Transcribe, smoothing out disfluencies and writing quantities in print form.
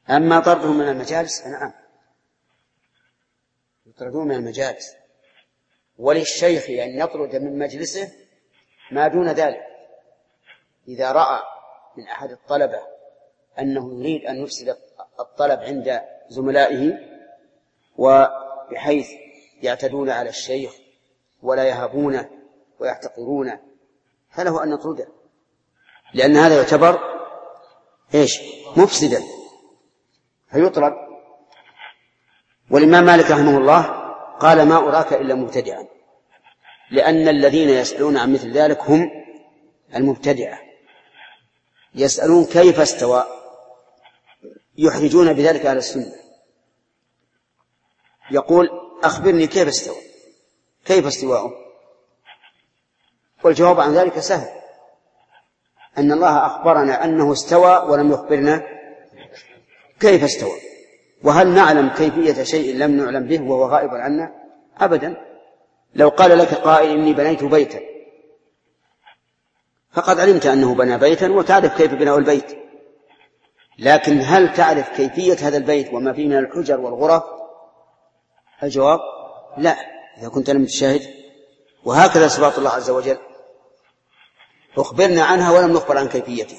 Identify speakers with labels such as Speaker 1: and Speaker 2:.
Speaker 1: أما طردهم من المجالس فنعم يطردون من المجالس، وللشيخ أن يطرد من مجلسه ما دون ذلك إذا رأى من أحد الطلبة أنه يريد أن يفسد الطلب عند زملائه وبحيث يعتدون على الشيخ ولا يهابونه ويحتقرونه فله أن يطرده، لأن هذا يعتبر مفسدا فيطرد. والإمام مالك رحمه الله قال ما أراك إلا مبتدعا، لأن الذين يسألون عن مثل ذلك هم المبتدعة، يسألون كيف استوى، يحرجون بذلك على السنة. يقول أخبرني كيف استوى، كيف استواءه؟ والجواب عن ذلك سهل، أن الله أخبرنا أنه استوى ولم يخبرنا كيف استوى. وهل نعلم كيفية شيء لم نعلم به وهو غائب عنا؟ أبدا. لو قال لك قائل إني بنيت بيتا فقد علمت أنه بنى بيتا وتعرف كيف بناء البيت، لكن هل تعرف كيفية هذا البيت وما فيه من الحجر والغرف؟ الجواب لا، إذا كنت لم تشاهد. وهكذا صفات الله عز وجل أخبرنا عنها ولم نخبر عن كيفيتها.